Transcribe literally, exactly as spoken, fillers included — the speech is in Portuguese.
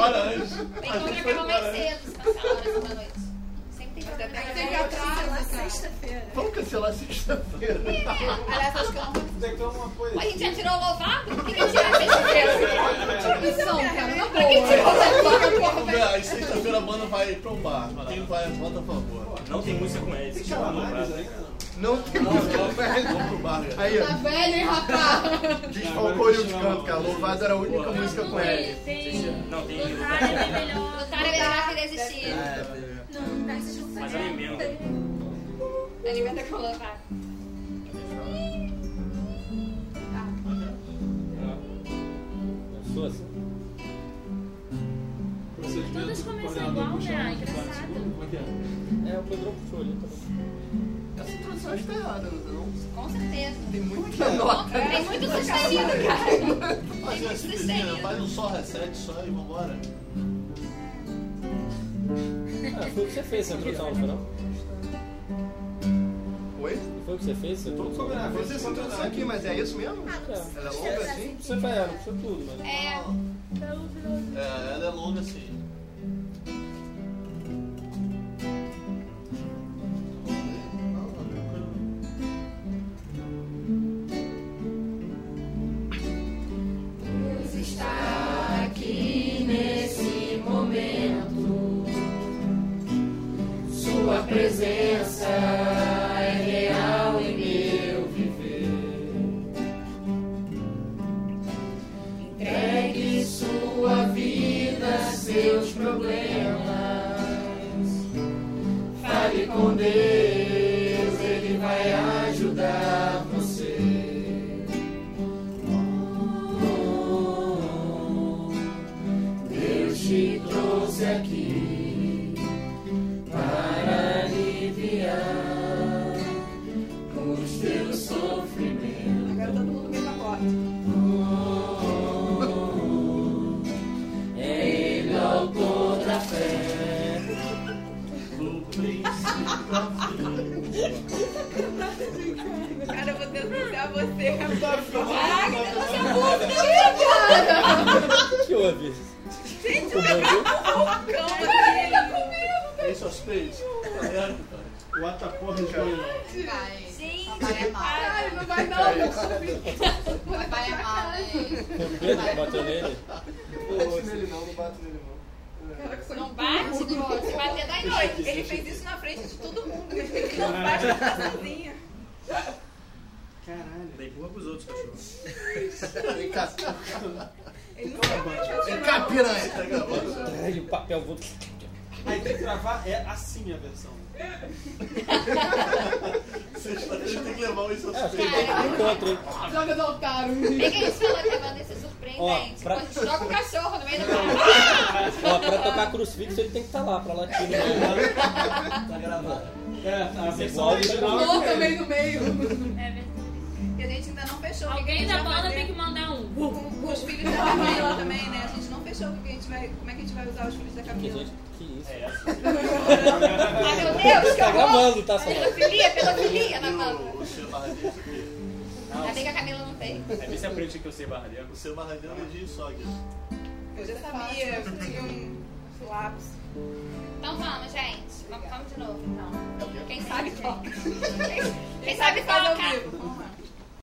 embora antes. Tem que acabar mais cedo, se passar a hora da noite. Sempre tem que Tem que acabar. cancelar sexta-feira. Vamos cancelar sexta-feira. Aliás, acho que eu não vou. Tem que ter uma coisa. Pô, a gente já tirou o louvado? Por que que tira a sexta-feira? Missão, cara, na Por que tirou o louvado, porra, velho? Aí sexta-feira a banda vai pro bar. Quem vai, vota a favor. Não tem música com esse. Tem calamares aí, cara. Não tem música, velho. Vamos pro bar, galera. Aí, Tá ó. velho, hein, rapaz? Desfalcou eu de canto, cara. Louvado era a única música com L. Tem. Não, tem. Lutar é melhor. Lutar é melhor que desistir. Não, não se juntar. Mas eu emendo. Alimenta com louvado. Sua assim. Todas começam igual, né? Engraçado. Como é que é? É, o Pedro puxou ali também. Essa introdução está errada, não? Com certeza. Tem muita nota. Tem muito sustenido, cara. Fazer uma simplesinha, faz um só reset só e vambora. Ah, foi o que você fez essa introdução, não foi não? Oi? Não foi o que você fez essa introdução? combinado. Fiz essa introdução aqui, mas é isso mesmo? É. Ela é longa assim? Você vai, não precisa tudo, mas... É. É, ela é longa assim. Deus está aqui nesse momento. Sua presença é real em meu viver. Entregue sua vida, seus problemas. Fale com Deus, Ele vai ajudar você. Deus te trouxe aqui para aliviar os teus sofrimentos. Agora todo mundo vem pra porta. É Ele o autor da fé. Cara, eu vou denunciar você. Caraca, você é burro, O que houve? Gente, eu tô vulcão aqui. Tem seus peitos? Tá vendo, cara? O Atapó responde. Vai. Gente, Papai é mal. Ai, não vai não. Papai é mal, né? O Pedro bateu nele? Não bate nele não, não bate nele não. Cara, que foi não bate, pô. Se bater, dá em Não, noite. ele fez isso na frente de todo mundo. Ele não faz nada sozinho. Caralho. Daí empurra pros outros, cachorro. Vem cá. Ele não sabe onde Vem cá, piranha. Tá gravando? Ai, o papel vou... Aí tem que gravar, é assim a versão. Sexta-feira tem que levar isso É, aos acho que peitos. ele tem encontro, hein? Joga do altar. Bem que a gente falou que a banda ia ser surpreendente. Ó, pra- Pô, a gente joga o cachorro no meio do bar. Ó, pra tocar crucifixo ele tem que estar lá, pra latir no meio. Tá gravando. É, a versão igual original. Pulou também no meio. É verdade. E a gente ainda não fechou. o que Alguém a gente da vai banda fazer tem que mandar um. Com, com os filhos da Camila também, né? A gente não fechou o que a gente vai, como é que a gente vai usar os filhos da Que Camila. gente, que isso? É essa. Ai, meu Deus, que Tá horror. gravando, tá, Samuel? Pedofilia, pedofilia na banda. O seu Marradinho aqui. Ainda bem que a Camila não tem. Aí vê se aprende que eu sei barradeiro. O seu Marradinho é de só aqui. Eu já sabia, eu tinha um lápis. Então vamos, gente. Vamos, vamos de novo, então. Quem sabe toca. Quem, quem sabe toca. Vamos lá.